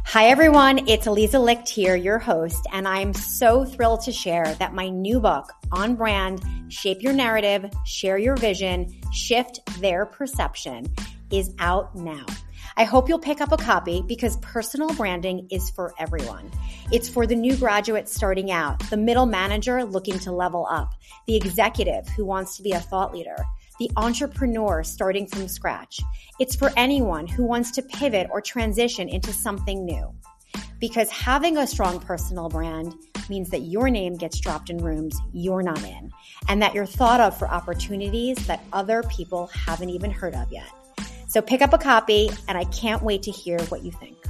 Hi, everyone. It's Aliza Licht here, your host, and I'm so thrilled to share that my new book, On Brand, Shape Your Narrative, Share Your Vision, Shift Their Perception, is out now. I hope you'll pick up a copy because personal branding is for everyone. It's for the new graduate starting out, the middle manager looking to level up, the executive who wants to be a thought leader, the entrepreneur starting from scratch. It's for anyone who wants to pivot or transition into something new. Because having a strong personal brand means that your name gets dropped in rooms you're not in, and that you're thought of for opportunities that other people haven't even heard of yet. So pick up a copy, and I can't wait to hear what you think.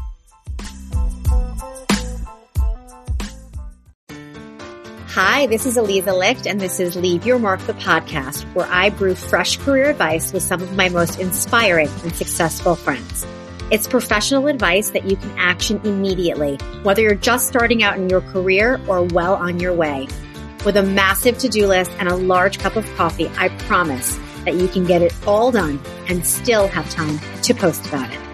Hi, this is Aliza Licht, and this is Leave Your Mark, the podcast, where I brew fresh career advice with some of my most inspiring and successful friends. It's professional advice that you can action immediately, whether you're just starting out in your career or well on your way. With a massive to-do list and a large cup of coffee, I promise that you can get it all done and still have time to post about it.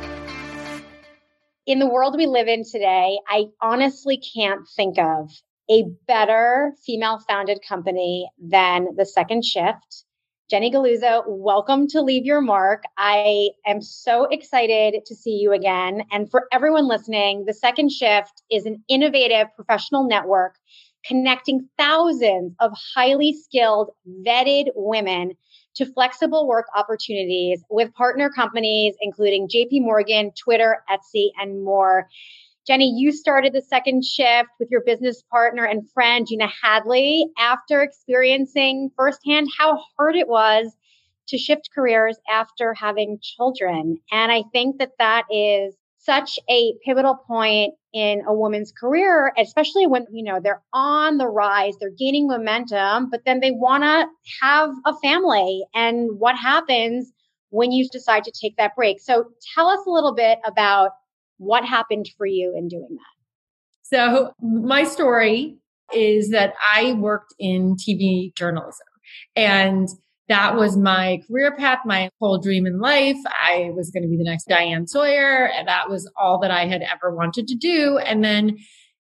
In the world we live in today, I honestly can't think of a better female-founded company than The Second Shift. Jenny Galluzzo, welcome to Leave Your Mark. I am so excited to see you again. And for everyone listening, The Second Shift is an innovative professional network connecting thousands of highly skilled, vetted women to flexible work opportunities with partner companies, including JP Morgan, Twitter, Etsy, and more. Jenny, you started The Second Shift with your business partner and friend, Gina Hadley, after experiencing firsthand how hard it was to shift careers after having children. And I think that that is such a pivotal point in a woman's career, especially when, they're on the rise, they're gaining momentum, but then they want to have a family and what happens when you decide to take that break. So tell us a little bit about what happened for you in doing that. So my story is that I worked in TV journalism, and that was my career path, my whole dream in life. I was going to be the next Diane Sawyer, and that was all that I had ever wanted to do. And then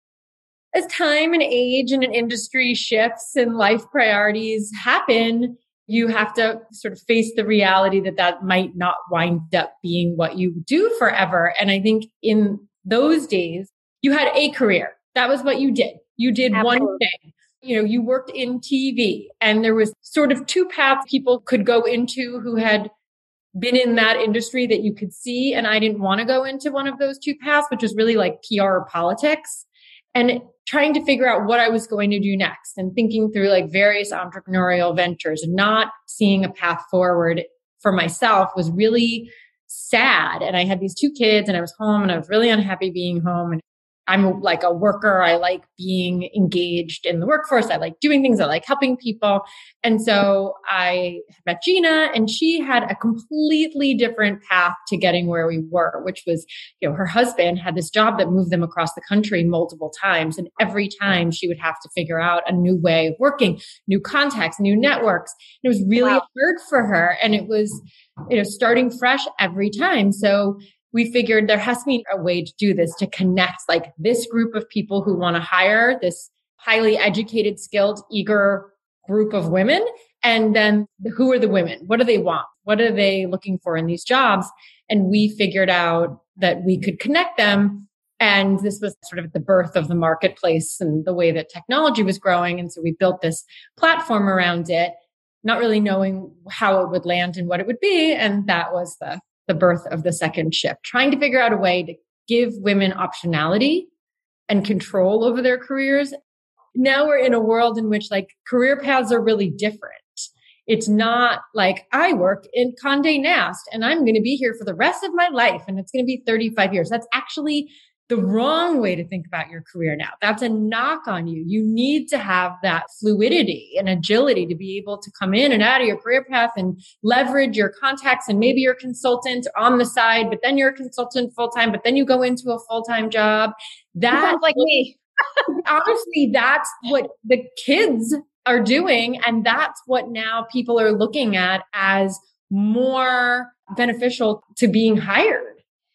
as time and age and an industry shifts and life priorities happen, you have to sort of face the reality that that might not wind up being what you do forever. And I think in those days, you had a career. That was what you did. You did Absolutely. one thing. You worked in TV, and there was sort of two paths people could go into who had been in that industry that you could see. And I didn't want to go into one of those two paths, which was really like PR or politics, and trying to figure out what I was going to do next and thinking through like various entrepreneurial ventures and not seeing a path forward for myself was really sad. And I had these two kids and I was home and I was really unhappy being home. And I'm like a worker. I like being engaged in the workforce. I like doing things. I like helping people. And so I met Gina, and she had a completely different path to getting where we were, which was, her husband had this job that moved them across the country multiple times. And every time she would have to figure out a new way of working, new contacts, new networks. It was really hard for her. And it was, starting fresh every time. So we figured there has to be a way to do this, to connect like this group of people who want to hire this highly educated, skilled, eager group of women. And then who are the women? What do they want? What are they looking for in these jobs? And we figured out that we could connect them. And this was sort of at the birth of the marketplace and the way that technology was growing. And so we built this platform around it, not really knowing how it would land and what it would be. And that was the birth of The Second Shift, trying to figure out a way to give women optionality and control over their careers. Now we're in a world in which like career paths are really different. It's not like I work in Condé Nast and I'm going to be here for the rest of my life and it's going to be 35 years. That's actually the wrong way to think about your career now. That's a knock on you. You need to have that fluidity and agility to be able to come in and out of your career path and leverage your contacts. And maybe you're a consultant on the side, but then you're a consultant full-time, but then you go into a full-time job. That sounds like me. Honestly, that's what the kids are doing. And that's what now people are looking at as more beneficial to being hired.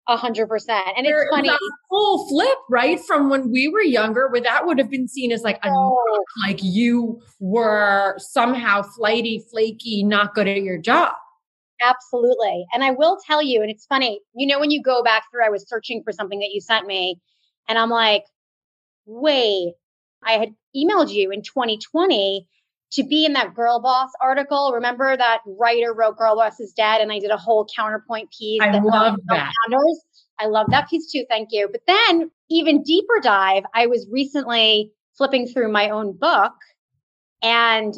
100%. And it's funny. A full flip, right? From when we were younger, where that would have been seen as like a knock, like you were somehow flighty, flaky, not good at your job. Absolutely. And I will tell you, and it's funny, when you go back through, I was searching for something that you sent me and I'm like, wait, I had emailed you in 2020 to be in that Girl Boss article. Remember that writer wrote Girl Boss is Dead, and I did a whole counterpoint piece. I love that. Founders. I love that piece too. Thank you. But then even deeper dive, I was recently flipping through my own book and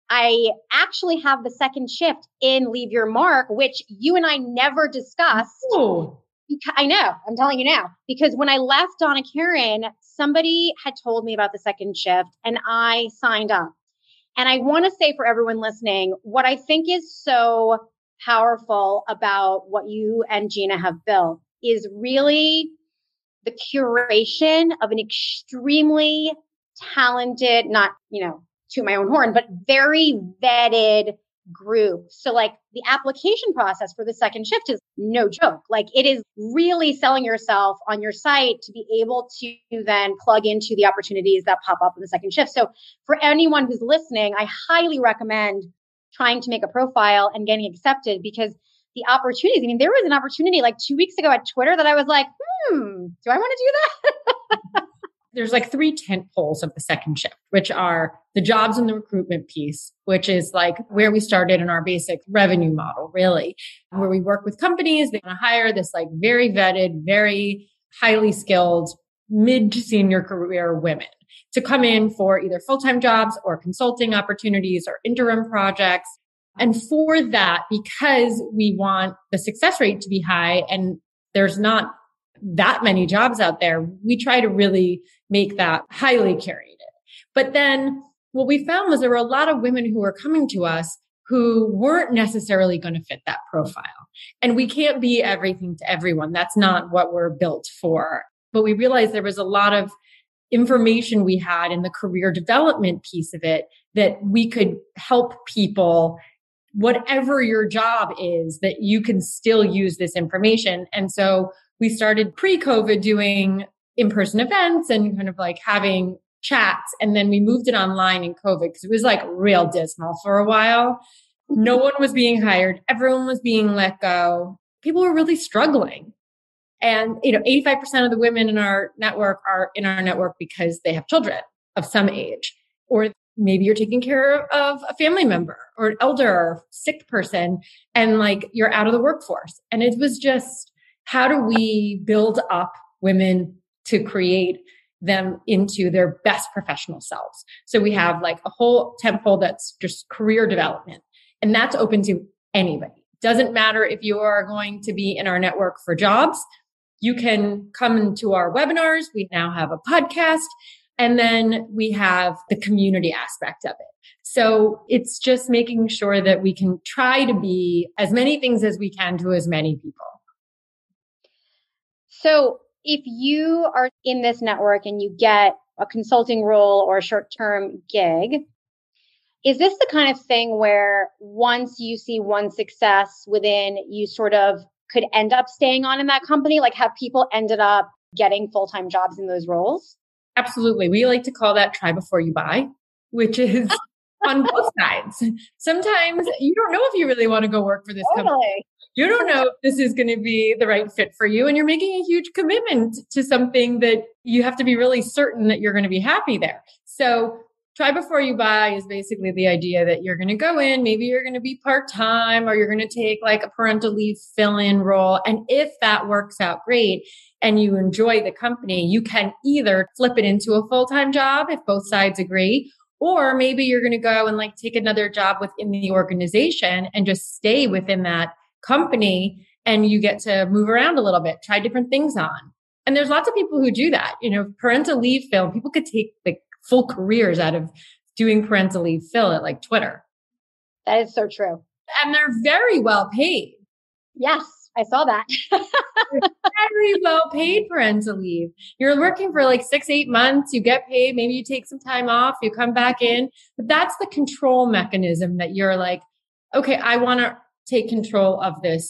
I actually have the second shift in Leave Your Mark, which you and I never discussed. Ooh. I know, I'm telling you now, because when I left Donna Karan, somebody had told me about the second shift and I signed up. And I want to say for everyone listening, what I think is so powerful about what you and Gina have built is really the curation of an extremely talented, not, to my own horn, but very vetted group. So like the application process for the second shift is no joke. Like it is really selling yourself on your site to be able to then plug into the opportunities that pop up in the second shift. So for anyone who's listening, I highly recommend trying to make a profile and getting accepted because the opportunities, there was an opportunity like 2 weeks ago at Twitter that I was like, do I want to do that? There's like 3 tent poles of the second shift, which are the jobs and the recruitment piece, which is like where we started in our basic revenue model, really, where we work with companies. They want to hire this like very vetted, very highly skilled mid to senior career women to come in for either full-time jobs or consulting opportunities or interim projects. And for that, because we want the success rate to be high and there's not that many jobs out there, we try to really make that highly curated. But then what we found was there were a lot of women who were coming to us who weren't necessarily going to fit that profile. And we can't be everything to everyone. That's not what we're built for. But we realized there was a lot of information we had in the career development piece of it that we could help people, whatever your job is, that you can still use this information. And so we started pre-COVID doing in-person events and kind of like having chats. And then we moved it online in COVID because it was like real dismal for a while. No one was being hired. Everyone was being let go. People were really struggling. And, 85% of the women in our network are in our network because they have children of some age, or maybe you're taking care of a family member or an elder or sick person and like you're out of the workforce. And it was just, how do we build up women to create them into their best professional selves? So we have like a whole temple that's just career development, and that's open to anybody. Doesn't matter if you are going to be in our network for jobs. You can come into our webinars. We now have a podcast, and then we have the community aspect of it. So it's just making sure that we can try to be as many things as we can to as many people. So if you are in this network and you get a consulting role or a short-term gig, is this the kind of thing where once you see one success within, you sort of could end up staying on in that company? Like have people ended up getting full-time jobs in those roles? Absolutely. We like to call that try before you buy, which is on both sides. Sometimes you don't know if you really want to go work for this company. You don't know if this is going to be the right fit for you. And you're making a huge commitment to something that you have to be really certain that you're going to be happy there. So try before you buy is basically the idea that you're going to go in, maybe you're going to be part-time or you're going to take like a parental leave fill-in role. And if that works out great and you enjoy the company, you can either flip it into a full-time job if both sides agree, or maybe you're going to go and like take another job within the organization and just stay within that company and you get to move around a little bit, try different things on. And there's lots of people who do that. Parental leave fill, people could take like full careers out of doing parental leave fill at like Twitter. That is so true. And they're very well paid. Yes, I saw that. Very well paid parental leave. You're working for like 6-8 months, you get paid, maybe you take some time off, you come back in. But that's the control mechanism that you're like, okay, I want to take control of this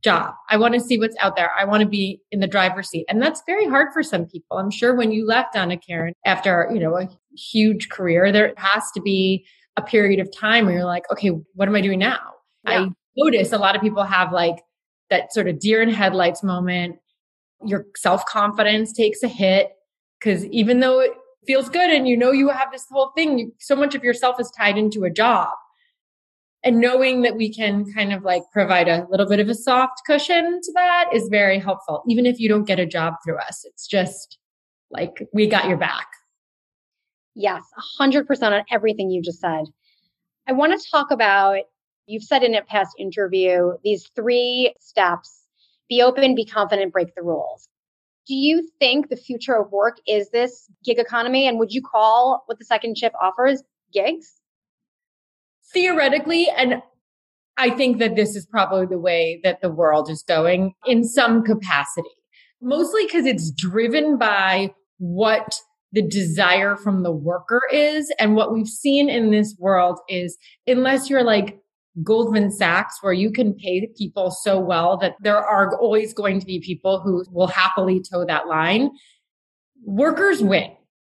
job. I want to see what's out there. I want to be in the driver's seat. And that's very hard for some people. I'm sure when you left Donna Karan after, a huge career, there has to be a period of time where you're like, okay, what am I doing now? Yeah. I notice a lot of people have like that sort of deer in headlights moment. Your self-confidence takes a hit because even though it feels good and you have this whole thing, so much of yourself is tied into a job. And knowing that we can kind of like provide a little bit of a soft cushion to that is very helpful. Even if you don't get a job through us, it's just like, we got your back. Yes, 100% on everything you just said. I want to talk about, you've said in a past interview, these 3 steps: be open, be confident, break the rules. Do you think the future of work is this gig economy? And would you call what the second shift offers gigs? Theoretically, and I think that this is probably the way that the world is going in some capacity, mostly because it's driven by what the desire from the worker is. And what we've seen in this world is, unless you're like Goldman Sachs, where you can pay people so well that there are always going to be people who will happily toe that line, workers win.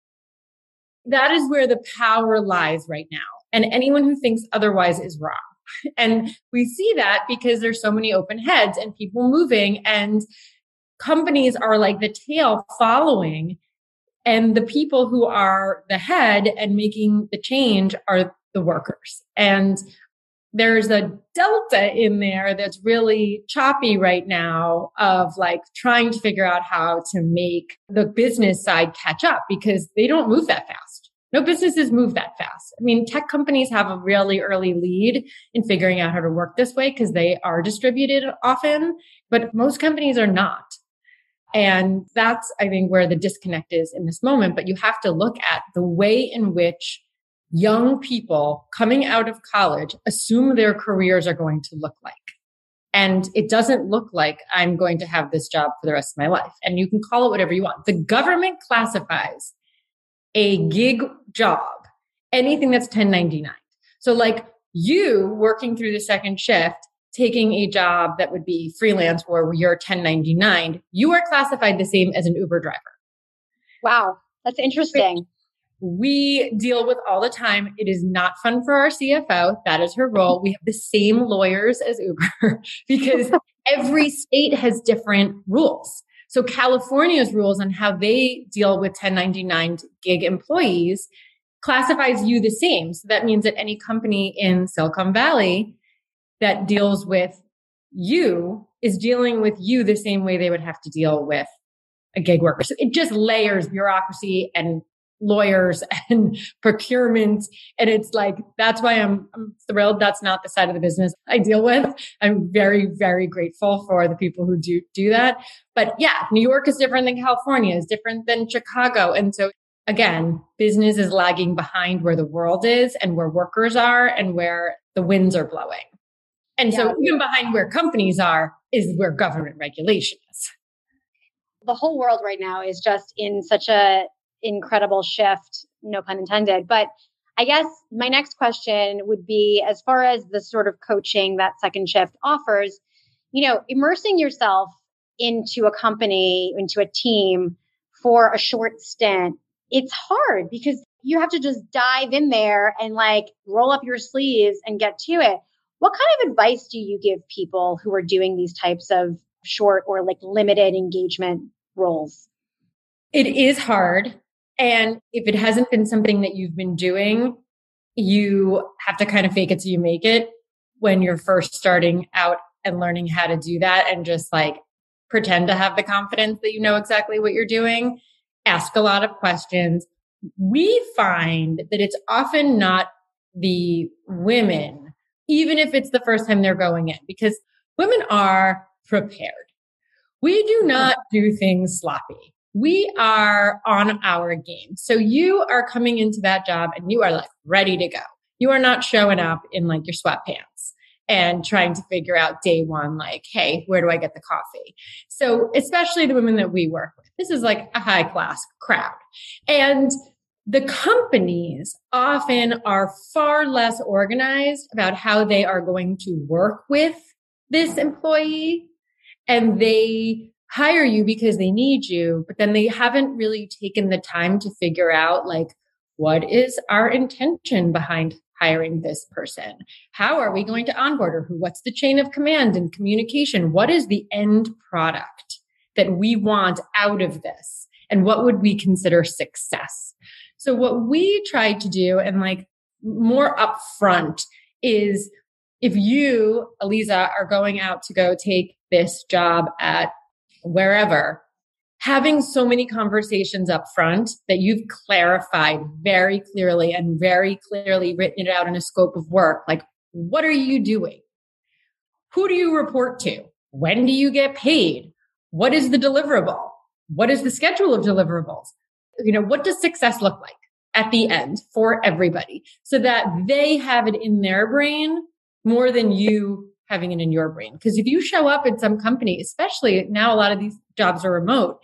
That is where the power lies right now. And anyone who thinks otherwise is wrong. And we see that because there's so many open heads and people moving, and companies are like the tail following. And the people who are the head and making the change are the workers. And there's a delta in there that's really choppy right now of like trying to figure out how to make the business side catch up, because they don't move that fast. No businesses move that fast. I mean, tech companies have a really early lead in figuring out how to work this way because they are distributed often, but most companies are not. And that's, I think, where the disconnect is in this moment. But you have to look at the way in which young people coming out of college assume their careers are going to look like. And it doesn't look like I'm going to have this job for the rest of my life. And you can call it whatever you want. The government classifies a gig job, anything that's 1099. So like you working through the second shift, taking a job that would be freelance where you're 1099, you are classified the same as an Uber driver. Wow, that's interesting. We deal with all the time. It is not fun for our CFO. That is her role. We have the same lawyers as Uber because every state has different rules. So California's rules on how they deal with 1099 gig employees classifies you the same. So that means that any company in Silicon Valley that deals with you is dealing with you the same way they would have to deal with a gig worker. So it just layers bureaucracy and lawyers and procurement. And it's like, that's why I'm thrilled. That's not the side of the business I deal with. I'm very, very grateful for the people who do that. But yeah, New York is different than California, is different than Chicago. And so again, business is lagging behind where the world is and where workers are and where the winds are blowing. And so even behind where companies are is where government regulation is. The whole world right now is just in such a incredible shift, no pun intended. But I guess my next question would be, as far as the sort of coaching that second shift offers, immersing yourself into a company, into a team for a short stint, it's hard because you have to just dive in there and like roll up your sleeves and get to it. What kind of advice do you give people who are doing these types of short or like limited engagement roles? It is hard. And if it hasn't been something that you've been doing, you have to kind of fake it till you make it when you're first starting out and learning how to do that, and just like pretend to have the confidence that you know exactly what you're doing. Ask a lot of questions. We find that it's often not the women, even if it's the first time they're going in, because women are prepared. We do not do things sloppy. We are on our game. So you are coming into that job and you are like ready to go. You are not showing up in like your sweatpants and trying to figure out day one, like, hey, where do I get the coffee? So especially the women that we work with, this is like a high class crowd. And the companies often are far less organized about how they are going to work with this employee and they hire you because they need you, but then they haven't really taken the time to figure out like, what is our intention behind hiring this person? How are we going to onboard her? What's the chain of command and communication? What is the end product that we want out of this? And what would we consider success? So what we tried to do, and like more upfront, is if you, Aliza, are going out to go take this job at wherever, having so many conversations up front that you've clarified very clearly and very clearly written it out in a scope of work. Like, what are you doing? Who do you report to? When do you get paid? What is the deliverable? What is the schedule of deliverables? What does success look like at the end for everybody, so that they have it in their brain more than you having it in your brain? Because if you show up at some company, especially now, a lot of these jobs are remote,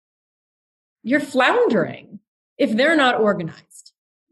you're floundering if they're not organized.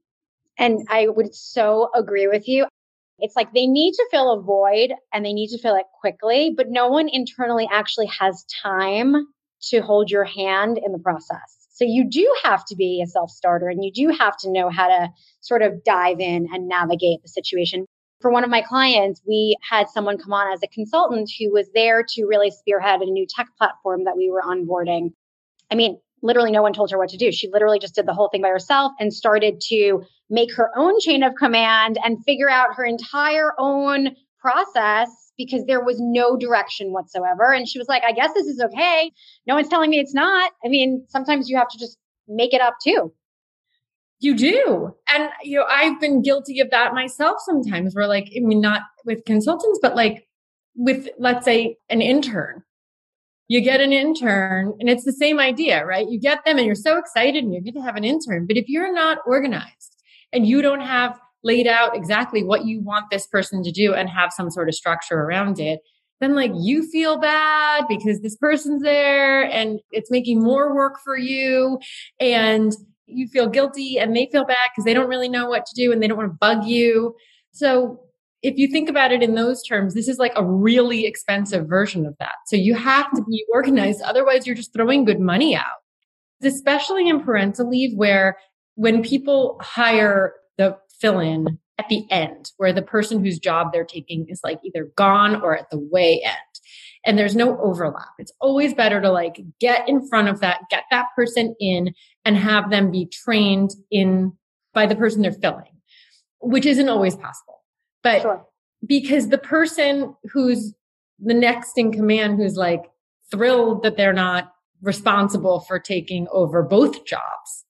And I would so agree with you. It's like they need to fill a void and they need to fill it quickly, but no one internally actually has time to hold your hand in the process. So you do have to be a self-starter, and you do have to know how to sort of dive in and navigate the situation. For one of my clients, we had someone come on as a consultant who was there to really spearhead a new tech platform that we were onboarding. I mean, literally no one told her what to do. She literally just did the whole thing by herself and started to make her own chain of command and figure out her entire own process because there was no direction whatsoever. And she was like, I guess this is okay. No one's telling me it's not. I mean, sometimes you have to just make it up too. You do. And, I've been guilty of that myself sometimes, where like, not with consultants, but like with, let's say, an intern. You get an intern and it's the same idea, right? You get them and you're so excited and you're going to have an intern. But if you're not organized and you don't have laid out exactly what you want this person to do and have some sort of structure around it, then like you feel bad because this person's there and it's making more work for you. And you feel guilty and they feel bad because they don't really know what to do and they don't want to bug you. So if you think about it in those terms, this is like a really expensive version of that. So you have to be organized. Otherwise, you're just throwing good money out, especially in parental leave, where when people hire the fill-in at the end, where the person whose job they're taking is like either gone or at the way end, and there's no overlap. It's always better to like get in front of that, get that person in and have them be trained in by the person they're filling, which isn't always possible. But sure. Because the person who's the next in command, who's like thrilled that they're not responsible for taking over both jobs,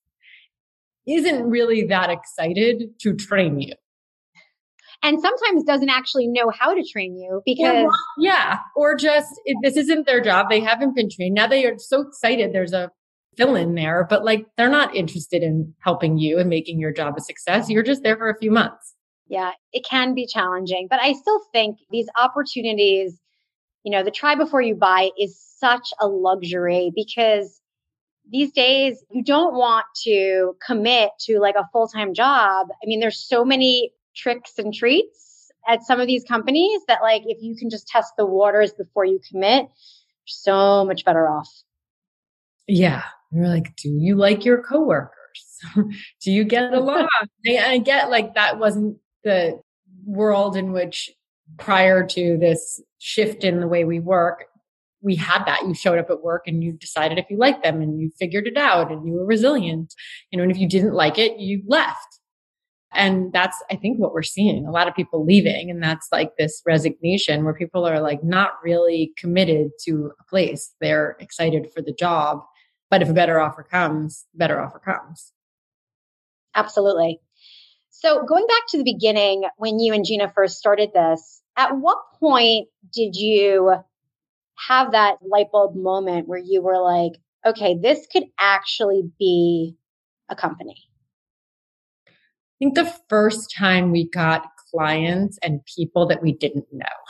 isn't really that excited to train you. And sometimes doesn't actually know how to train you because... Or just, this isn't their job. They haven't been trained. Now they are so excited there's a fill in there, but like they're not interested in helping you and making your job a success. You're just there for a few months. Yeah, it can be challenging, but I still think these opportunities, the try before you buy is such a luxury because these days you don't want to commit to like a full-time job. I mean, there's so many tricks and treats at some of these companies that like, if you can just test the waters before you commit, you're so much better off. Yeah. You're like, do you like your coworkers? Do you get along? I get like that wasn't the world in which prior to this shift in the way we work, we had that. You showed up at work and you decided if you liked them and you figured it out and you were resilient, and if you didn't like it, you left. And that's, I think, what we're seeing. A lot of people leaving. And that's like this resignation where people are like not really committed to a place. They're excited for the job. But if a better offer comes, better offer comes. Absolutely. So going back to the beginning, when you and Gina first started this, at what point did you have that light bulb moment where you were like, okay, this could actually be a company? I think the first time we got clients and people that we didn't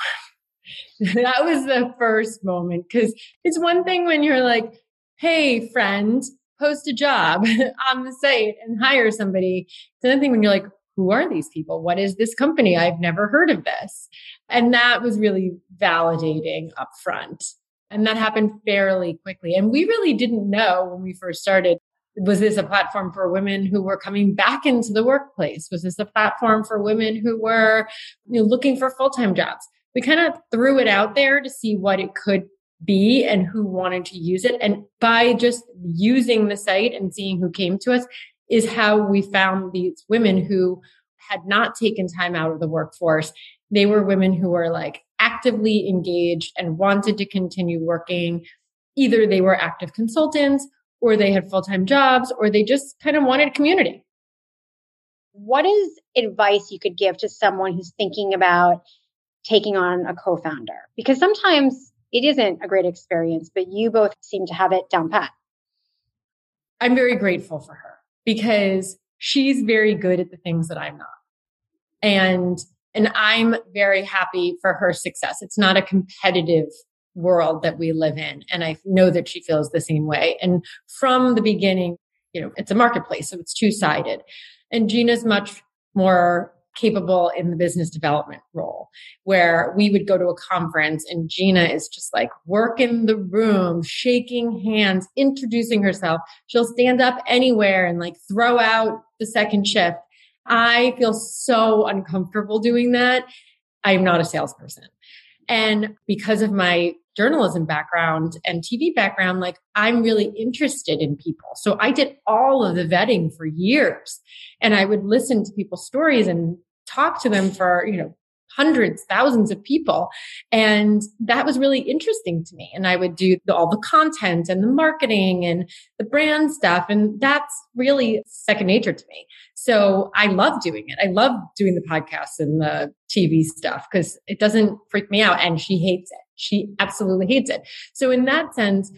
know. That was the first moment, because it's one thing when you're like, hey, friend, post a job on the site and hire somebody. It's another thing when you're like, who are these people? What is this company? I've never heard of this. And that was really validating upfront. And that happened fairly quickly. And we really didn't know when we first started, was this a platform for women who were coming back into the workplace? Was this a platform for women who were looking for full-time jobs? We kind of threw it out there to see what it could be and who wanted to use it. And by just using the site and seeing who came to us is how we found these women who had not taken time out of the workforce. They were women who were like actively engaged and wanted to continue working. Either they were active consultants or they had full-time jobs or they just kind of wanted a community. What is advice you could give to someone who's thinking about taking on a co-founder? Because sometimes it isn't a great experience, but you both seem to have it down pat. I'm very grateful for her because she's very good at the things that I'm not. And I'm very happy for her success. It's not a competitive world that we live in. And I know that she feels the same way. And from the beginning, it's a marketplace, so it's two-sided. And Gina's much more capable in the business development role, where we would go to a conference and Gina is just like working the room, shaking hands, introducing herself. She'll stand up anywhere and like throw out the second shift. I feel so uncomfortable doing that. I'm not a salesperson. And because of my journalism background and TV background, like I'm really interested in people. So I did all of the vetting for years and I would listen to people's stories and talk to them for, hundreds, thousands of people. And that was really interesting to me. And I would do all the content and the marketing and the brand stuff. And that's really second nature to me. So I love doing it. I love doing the podcasts and the TV stuff because it doesn't freak me out. And she hates it. She absolutely hates it. So in that sense,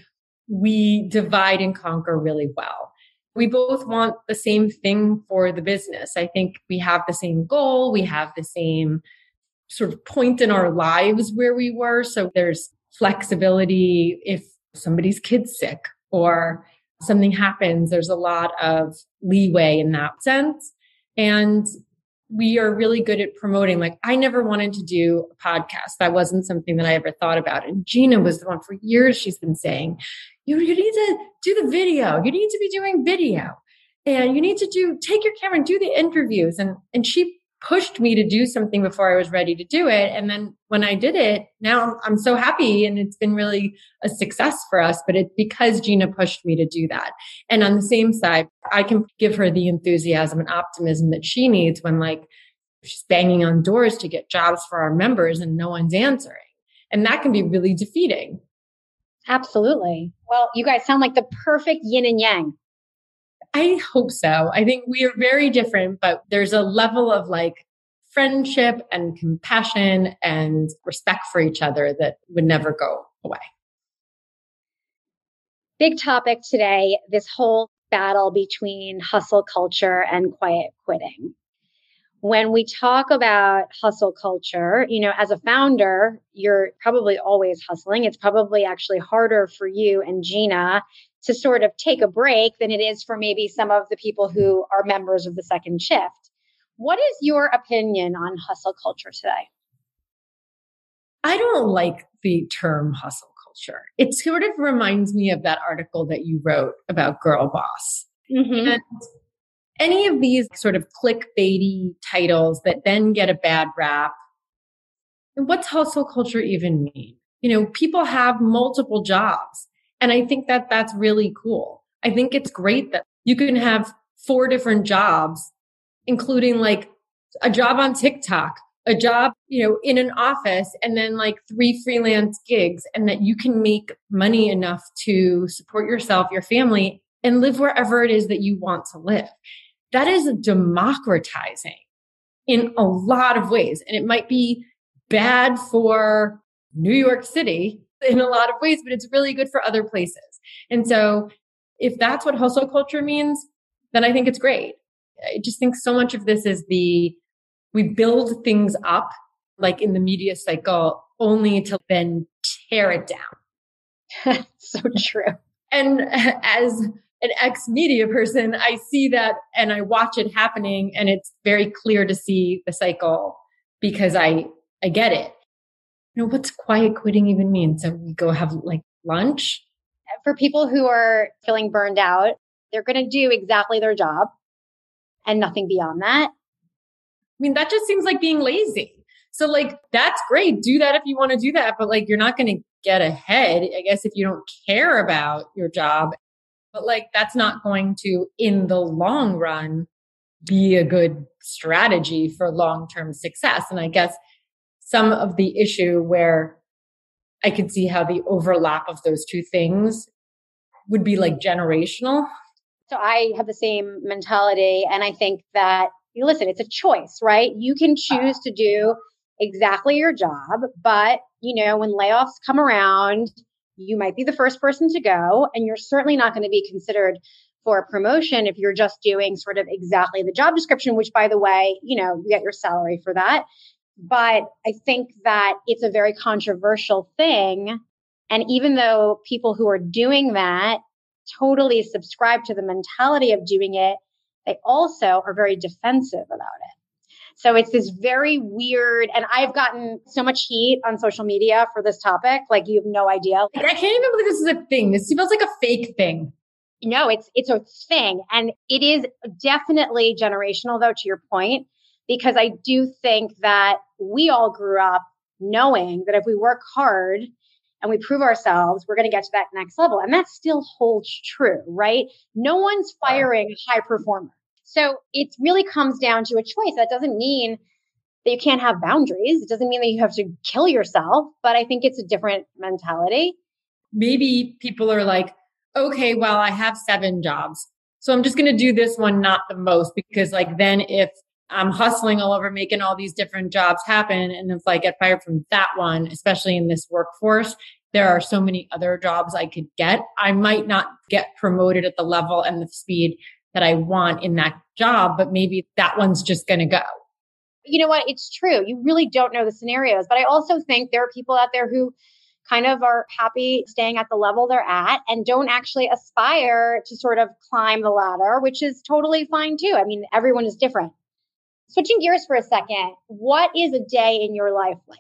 we divide and conquer really well. We both want the same thing for the business. I think we have the same goal. We have the same sort of point in our lives where we were. So there's flexibility if somebody's kid's sick or something happens. There's a lot of leeway in that sense. And we are really good at promoting. Like I never wanted to do a podcast. That wasn't something that I ever thought about. And Gina was the one for years. She's been saying, you need to do the video. You need to be doing video and you need to take your camera and do the interviews. And she pushed me to do something before I was ready to do it. And then when I did it, now I'm so happy and it's been really a success for us, but it's because Gina pushed me to do that. And on the same side, I can give her the enthusiasm and optimism that she needs when like she's banging on doors to get jobs for our members and no one's answering. And that can be really defeating. Absolutely. Well, you guys sound like the perfect yin and yang. I hope so. I think we are very different, but there's a level of like friendship and compassion and respect for each other that would never go away. Big topic today, this whole battle between hustle culture and quiet quitting. When we talk about hustle culture, as a founder, you're probably always hustling. It's probably actually harder for you and Gina to sort of take a break than it is for maybe some of the people who are members of the second shift. What is your opinion on hustle culture today? I don't like the term hustle culture. It sort of reminds me of that article that you wrote about Girl Boss. Mm-hmm. And any of these sort of clickbaity titles that then get a bad rap. What's hustle culture even mean? People have multiple jobs. And I think that that's really cool. I think it's great that you can have 4 different jobs, including like a job on TikTok, a job, in an office, and then like 3 freelance gigs, and that you can make money enough to support yourself, your family, and live wherever it is that you want to live. That is democratizing in a lot of ways. And it might be bad for New York City in a lot of ways, but it's really good for other places. And so if that's what hustle culture means, then I think it's great. I just think so much of this is we build things up like in the media cycle only to then tear it down. So true. And as an ex-media person, I see that and I watch it happening and it's very clear to see the cycle because I get it. What's quiet quitting even mean? So we go have like lunch? For people who are feeling burned out, they're going to do exactly their job and nothing beyond that. I mean, that just seems like being lazy. So like, that's great. Do that if you want to do that. But like, you're not going to get ahead, I guess, if you don't care about your job. But like, that's not going to, in the long run, be a good strategy for long-term success. And I guess some of the issue where I could see how the overlap of those two things would be like generational. So I have the same mentality. And I think that, listen, it's a choice, right? You can choose to do exactly your job, but when layoffs come around, you might be the first person to go, and you're certainly not going to be considered for a promotion if you're just doing sort of exactly the job description, which, by the way, you get your salary for that. But I think that it's a very controversial thing. And even though people who are doing that totally subscribe to the mentality of doing it, they also are very defensive about it. So it's this very weird, and I've gotten so much heat on social media for this topic. Like, you have no idea. I can't even believe this is a thing. This feels like a fake thing. No, it's a thing. And it is definitely generational, though, to your point, because I do think that we all grew up knowing that if we work hard and we prove ourselves, we're going to get to that next level. And that still holds true, right? No one's firing a high performer. So it really comes down to a choice. That doesn't mean that you can't have boundaries. It doesn't mean that you have to kill yourself, but I think it's a different mentality. Maybe people are like, okay, well, I have 7 jobs, so I'm just going to do this one, not the most, because like, then if I'm hustling all over, making all these different jobs happen, and if I get fired from that one, especially in this workforce, there are so many other jobs I could get. I might not get promoted at the level and the speed that I want in that job, but maybe that one's just going to go. You know what? It's true. You really don't know the scenarios, but I also think there are people out there who kind of are happy staying at the level they're at and don't actually aspire to sort of climb the ladder, which is totally fine too. I mean, everyone is different. Switching gears for a second, what is a day in your life like?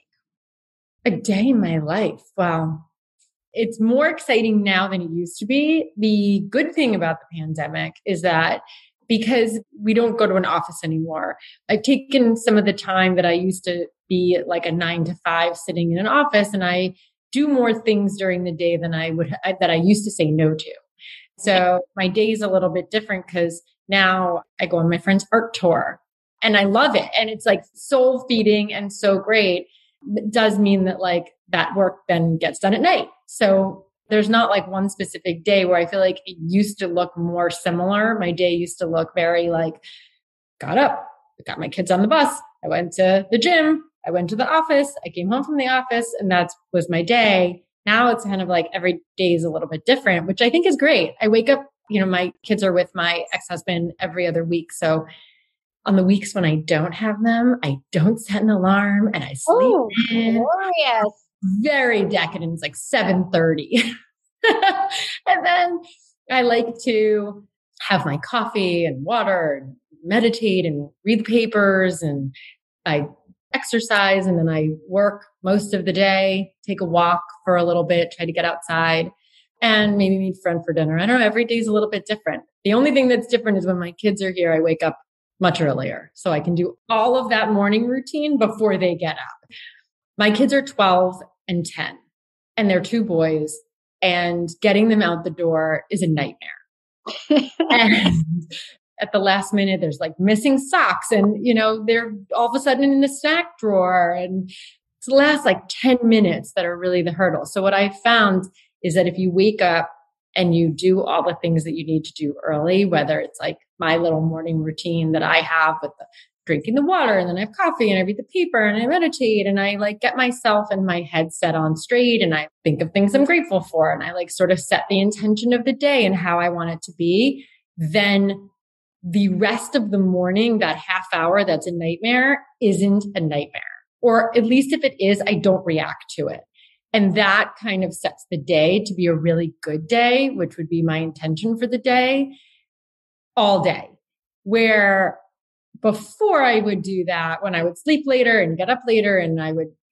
A day in my life. Wow. It's more exciting now than it used to be. The good thing about the pandemic is that because we don't go to an office anymore, I've taken some of the time that I used to be like a 9 to 5 sitting in an office, and I do more things during the day than that I used to say no to. So my day is a little bit different because now I go on my friend's art tour and I love it. And it's like soul feeding and so great. It does mean that like that work then gets done at night. So there's not like one specific day where I feel like it used to look more similar. My day used to look very like, got up, got my kids on the bus, I went to the gym, I went to the office, I came home from the office, and that was my day. Now it's kind of like every day is a little bit different, which I think is great. I wake up, my kids are with my ex-husband every other week. So on the weeks when I don't have them, I don't set an alarm and I sleep in. Glorious. Very decadent. It's like 7:30. And then I like to have my coffee and water and meditate and read the papers, and I exercise, and then I work most of the day, take a walk for a little bit, try to get outside, and maybe meet a friend for dinner. I don't know. Every day is a little bit different. The only thing that's different is when my kids are here, I wake up much earlier. So I can do all of that morning routine before they get up. My kids are 12 and 10, and they're 2 boys, and getting them out the door is a nightmare. And at the last minute, there's like missing socks, and, they're all of a sudden in the snack drawer, and it's the last like 10 minutes that are really the hurdle. So what I found is that if you wake up and you do all the things that you need to do early, whether it's like my little morning routine that I have with the drinking the water, and then I have coffee, and I read the paper, and I meditate, and I like get myself and my head set on straight, and I think of things I'm grateful for, and I like sort of set the intention of the day and how I want it to be, then the rest of the morning, that half hour that's a nightmare, isn't a nightmare. Or at least if it is, I don't react to it. And that kind of sets the day to be a really good day, which would be my intention for the day, all day. Where before I would do that, when I would sleep later and get up later, and I would,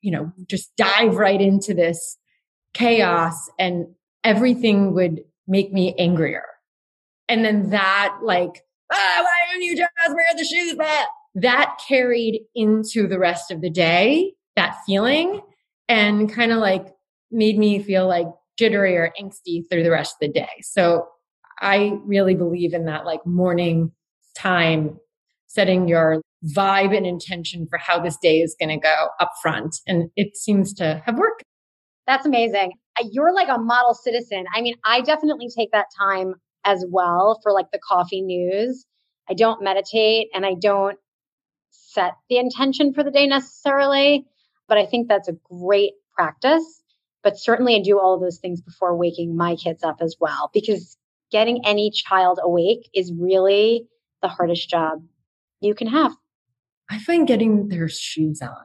just dive right into this chaos and everything would make me angrier. And then that why don't you just wear the shoes? That carried into the rest of the day, that feeling, and kind of like made me feel like jittery or angsty through the rest of the day. So I really believe in that like morning time, setting your vibe and intention for how this day is going to go up front. And it seems to have worked. That's amazing. You're like a model citizen. I mean, I definitely take that time as well for like the coffee news. I don't meditate and I don't set the intention for the day necessarily, but I think that's a great practice. But certainly I do all of those things before waking my kids up as well, because getting any child awake is really the hardest job you can have. I find getting their shoes on.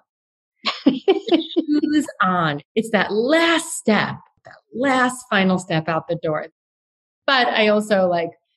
Shoes on. It's that last step, that last final step out the door. But I also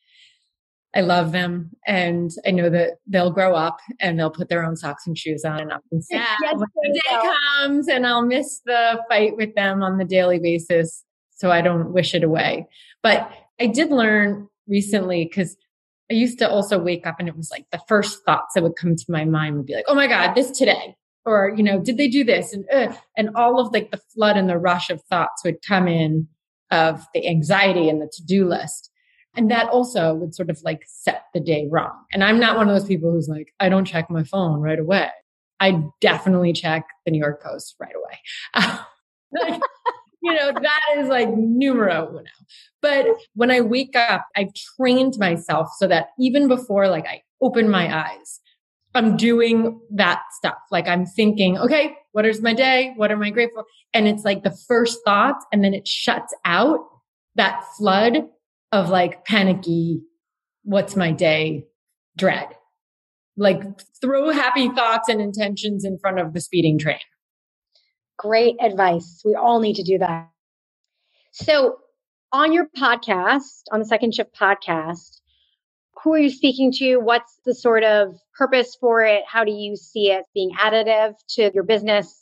I love them and I know that they'll grow up and they'll put their own socks and shoes on and I'll be sad when the day comes and I'll miss the fight with them on the daily basis. So I don't wish it away. But I did learn recently because I used to also wake up and it was like the first thoughts that would come to my mind would be like, oh my God, this today. Or, did they do this? And all of like the flood and the rush of thoughts would come in of the anxiety and the to-do list. And that also would sort of like set the day wrong. And I'm not one of those people who's like, I don't check my phone right away. I definitely check the New York Post right away. That is like numero uno. But when I wake up, I've trained myself so that even before I open my eyes, I'm doing that stuff. Like I'm thinking, okay, what is my day? What am I grateful? And it's like the first thoughts and then it shuts out that flood of like panicky, what's my day dread. Like throw happy thoughts and intentions in front of the speeding train. Great advice. We all need to do that. So on your podcast, on the Second Shift podcast, who are you speaking to? What's the sort of purpose for it? How do you see it being additive to your business?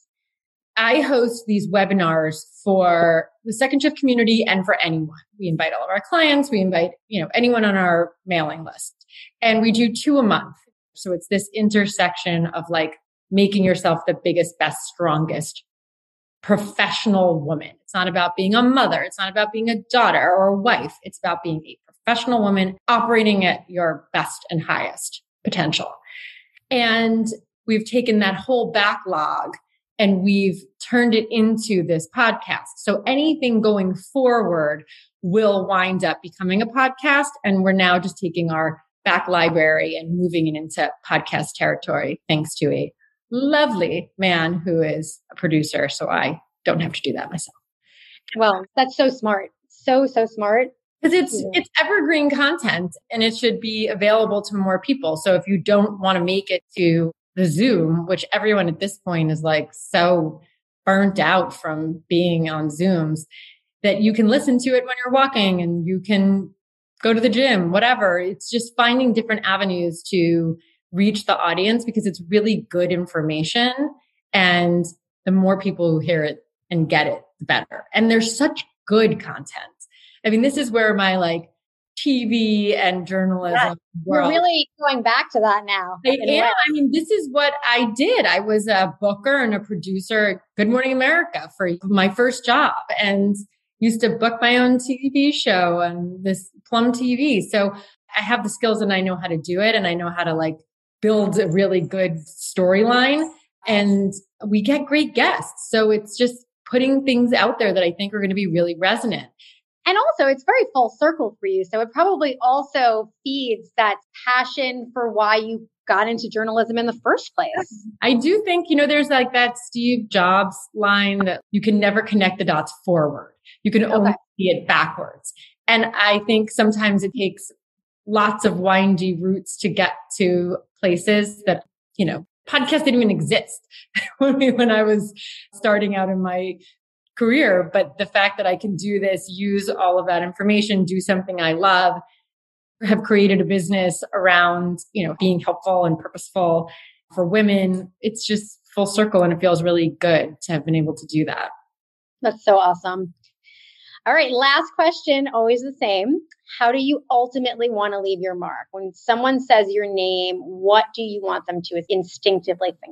I host these webinars for the Second Shift community and for anyone. We invite all of our clients. We invite, anyone on our mailing list. And we do 2 a month. So it's this intersection of like making yourself the biggest, best, strongest professional woman. It's not about being a mother. It's not about being a daughter or a wife. It's about being a professional woman operating at your best and highest potential. And we've taken that whole backlog and we've turned it into this podcast. So anything going forward will wind up becoming a podcast. And we're now just taking our back library and moving it into podcast territory, thanks to a lovely man who is a producer. So I don't have to do that myself. Well, that's so smart. So smart. Because it's evergreen content and it should be available to more people. So if you don't want to make it to the Zoom, which everyone at this point is like so burnt out from being on Zooms, that you can listen to it when you're walking and you can go to the gym, whatever. It's just finding different avenues to reach the audience because it's really good information. And the more people who hear it and get it, the better. And there's such good content. I mean, this is where my TV and journalism world. You're really going back to that now. I mean, this is what I did. I was a booker and a producer at Good Morning America for my first job and used to book my own TV show and this Plum TV. So I have the skills and I know how to do it. And I know how to build a really good storyline and we get great guests. So it's just putting things out there that I think are going to be really resonant. And also it's very full circle for you. So it probably also feeds that passion for why you got into journalism in the first place. I do think, there's that Steve Jobs line that you can never connect the dots forward. You can only see it backwards. And I think sometimes it takes lots of windy routes to get to places that, podcasts didn't even exist when I was starting out in my career. But the fact that I can do this, use all of that information, do something I love, have created a business around, being helpful and purposeful for women. It's just full circle and it feels really good to have been able to do that. That's so awesome. All right. Last question, always the same. How do you ultimately want to leave your mark? When someone says your name, what do you want them to instinctively think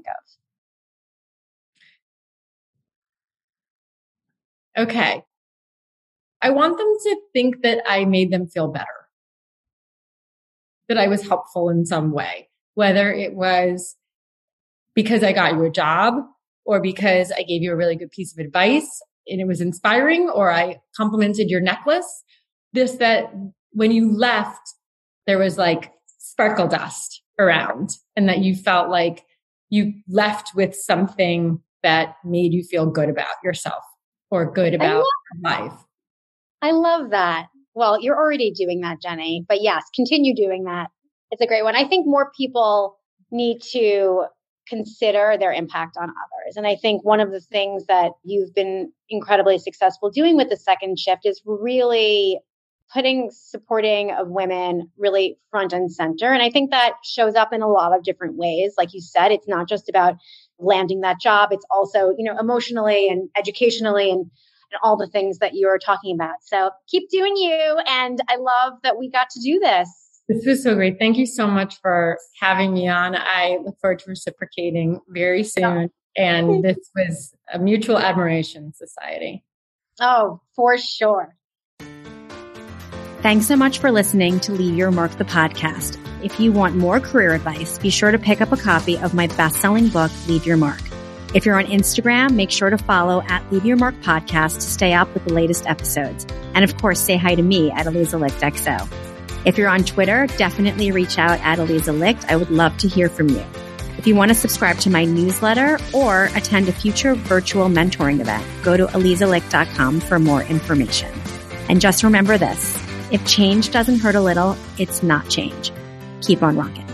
of? Okay. I want them to think that I made them feel better, that I was helpful in some way, whether it was because I got you a job or because I gave you a really good piece of advice and it was inspiring, or I complimented your necklace. That when you left, there was like sparkle dust around and that you felt like you left with something that made you feel good about yourself or good about life. I love that. Well, you're already doing that, Jenny, but yes, continue doing that. It's a great one. I think more people need to consider their impact on others. And I think one of the things that you've been incredibly successful doing with the second shift is really putting supporting of women really front and center. And I think that shows up in a lot of different ways. Like you said, it's not just about landing that job. It's also, emotionally and educationally and all the things that you're talking about. So keep doing you. And I love that we got to do this. This was so great. Thank you so much for having me on. I look forward to reciprocating very soon. And this was a mutual admiration society. Oh, for sure. Thanks so much for listening to Leave Your Mark, the podcast. If you want more career advice, be sure to pick up a copy of my best-selling book, Leave Your Mark. If you're on Instagram, make sure to follow @LeaveYourMark Podcast to stay up with the latest episodes. And of course, say hi to me at Aliza Licht XO. If you're on Twitter, definitely reach out at Aliza Licht. I would love to hear from you. If you want to subscribe to my newsletter or attend a future virtual mentoring event, go to alizalicht.com for more information. And just remember this, if change doesn't hurt a little, it's not change. Keep on rocking.